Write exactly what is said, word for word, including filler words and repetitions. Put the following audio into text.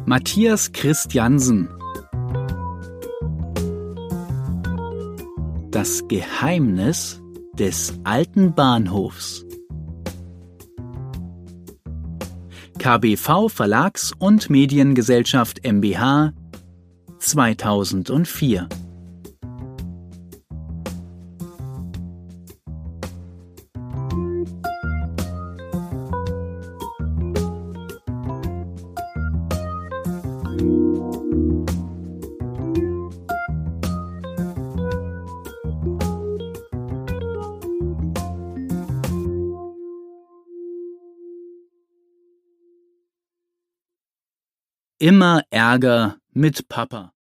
Matthias Christiansen. Das Geheimnis des alten Bahnhofs. K B V Verlags- und Mediengesellschaft MbH zweitausendvier. Immer Ärger mit Papa.